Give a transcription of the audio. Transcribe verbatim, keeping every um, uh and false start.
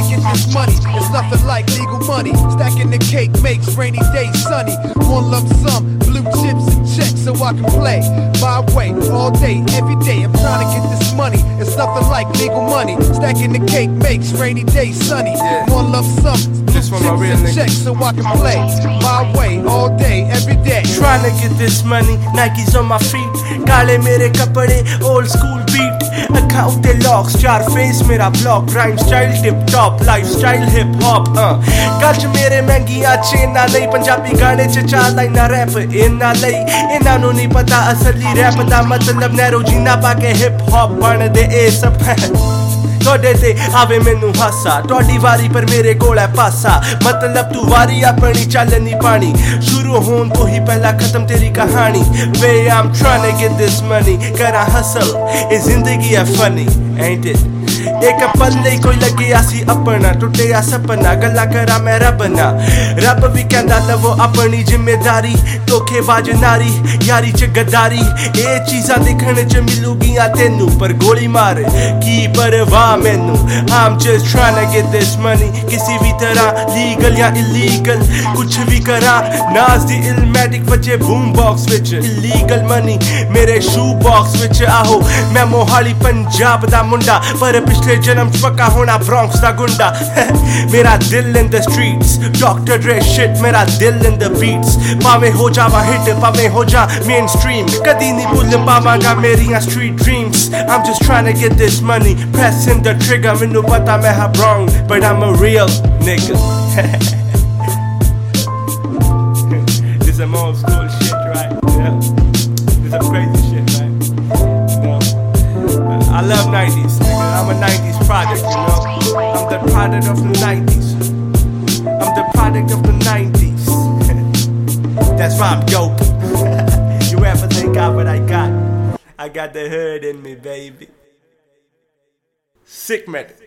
get this money. It's nothing like legal money. Stacking the cake makes rainy days sunny. One lump sum, blue chips and checks so I can play my way all day, every day. I'm trying to get this money. It's nothing like legal money. Stacking the cake makes rainy days sunny. Yeah. One lump sum, blue This one my chips real and nigga. checks so I can play my way all day, every day. Trying to get this money, Nikes on my feet. Kaale mere kapade, old school beat. Akha utte locks, char face mera block. Rhyme style tip top, lifestyle hip hop. Uh. Kal ch mere mehngiyaan chaina nahi, Punjabi gaane ch char line na rap inna nahi. Inna nu nahi pata asli rap da matlab, narrow jeena pa ke hip hop ban de eh sab. ਤੁਹਾਡੇ ਤੇ ਆਵੇ ਮੈਨੂੰ ਹਾਸਾ, ਤੁਹਾਡੀ ਵਾਰੀ ਪਰ ਮੇਰੇ ਕੋਲ ਹੈ ਪਾਸਾ। ਮਤਲਬ ਤੂੰ ਵਾਰੀ ਆਪਣੀ ਚੱਲਣੀ ਪਾਣੀ, ਸ਼ੁਰੂ ਹੋਣ ਤੋਂ ਹੀ ਪਹਿਲਾਂ ਖਤਮ ਤੇਰੀ ਕਹਾਣੀ। ਵੇ I'm trying to get this money, ਕਰਾਂ hustle, ਇਹ ਜ਼ਿੰਦਗੀ ਹੈ funny, ain't it? ਇੱਕ ਪਲ ਲਈ ਕੋਈ ਲੱਗਿਆ ਸੀ ਆਪਣਾ, ਟੁੱਟਿਆ ਸੁਪਨਾ, ਗੱਲਾਂ ਕਰਾਂ ਮੈਂ ਰੱਬ ਨਾਲ। ਰੱਬ ਵੀ ਕਹਿੰਦਾ ਲਵੋ ਆਪਣੀ ਜ਼ਿੰਮੇਦਾਰੀ, ਧੋਖੇਬਾਜ਼ ਨਾਰੀ ਯਾਰੀ ਚ ਗੱਦਾਰੀ। ਇਹ ਚੀਜ਼ਾਂ ਦੇਖਣ ਚ ਮਿਲੂਗੀਆਂ ਤੈਨੂੰ, ਪਰ ਗੋਲੀ ਮਾਰ ਕੀ ਪਰਵਾਹ ਮੈਨੂੰ। I'm just trying to get this money, ਕਿਸੇ ਵੀ ਤਰ੍ਹਾਂ ਲੀਗਲ ਜਾਂ ਇਲੀਗਲ ਕੁਛ ਵੀ ਕਰਾਂ। ਨਾਜ਼ ਦੀ ਇਲਮੈਟਿਕ ਵਜੇ ਬੂਮ ਬਾਕਸ ਵਿੱਚ, ਇਲੀਗਲ ਮਨੀ ਮੇਰੇ ਸ਼ੂ ਬਾਕਸ ਵਿੱਚ। ਆਹੋ ਮੈਂ ਮੋਹਾਲੀ ਪੰਜਾਬ ਦਾ ਮੁੰਡਾ, ਪਰ ਪਿਛਲੇ ਜਨਮ ਚ ਪੱਕਾ ਹੋਣਾ ਬ੍ਰੌਂਕਸ ਦਾ ਗੁੰਡਾ। ਮੇਰਾ ਦਿਲ in the streets, Doctor Dre shit, ਮੇਰਾ ਦਿਲ in the beats। ਭਾਵੇਂ ਹੋ ਜਾਵਾਂ ਹਿੱਟ, ਭਾਵੇਂ ਹੋ ਜਾ mainstream, ਕਦੀ ਨਹੀਂ ਭੁੱਲ ਪਾਵਾਂਗਾ ਮੇਰੀਆਂ street dreams। I'm just trying to get this money, pressing the trigger। ਮੈਨੂੰ ਪਤਾ ਮੈਂ ਹਾਂ wrong, but I'm a real nigga। This is some old school shit, right? Yeah. This is some crazy shit, right? You know? I love nineties, nigga. I'm a nineties product, you know? I'm the product of the nineties. I'm the product of the nineties. That's why I'm dope. You ever think I what I got? I got the hood in me, baby. Sick method.